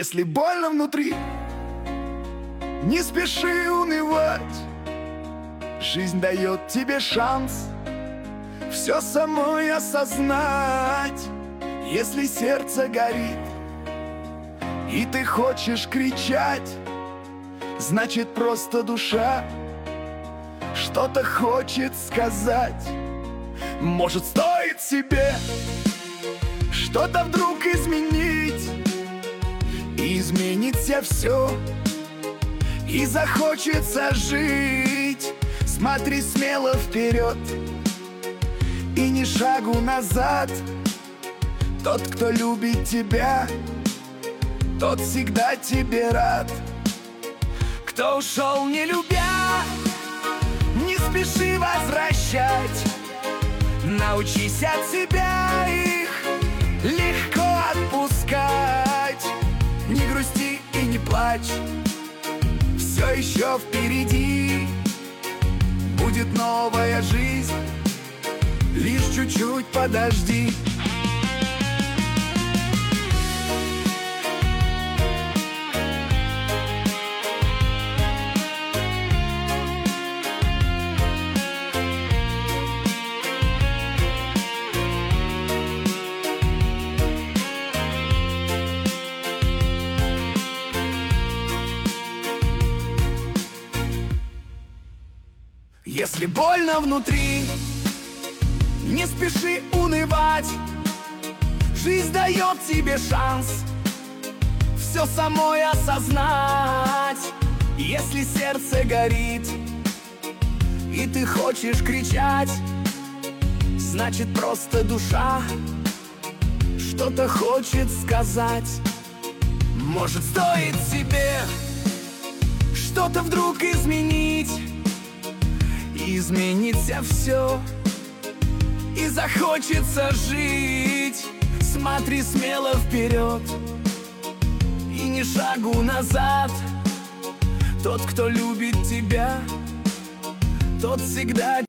Если больно внутри, не спеши унывать. Жизнь дает тебе шанс все самой осознать. Если сердце горит, и ты хочешь кричать, значит, просто душа что-то хочет сказать. Может, стоит себе что-то вдруг изменить, и изменится все, и захочется жить. Смотри смело вперед и ни шагу назад. Тот, кто любит тебя, тот всегда тебе рад. Кто ушел, не любя, не спеши возвращать. Научись от себя их легко отпускать. Не грусти и не плачь, все еще впереди. Будет новая жизнь, лишь чуть-чуть подожди. Если больно внутри, не спеши унывать. Жизнь дает тебе шанс все самой осознать. Если сердце горит, и ты хочешь кричать, значит, просто душа что-то хочет сказать. Может, стоит себе что-то вдруг изменить, и изменится все, и захочется жить. Смотри смело вперед и ни шагу назад. Тот, кто любит тебя, тот всегда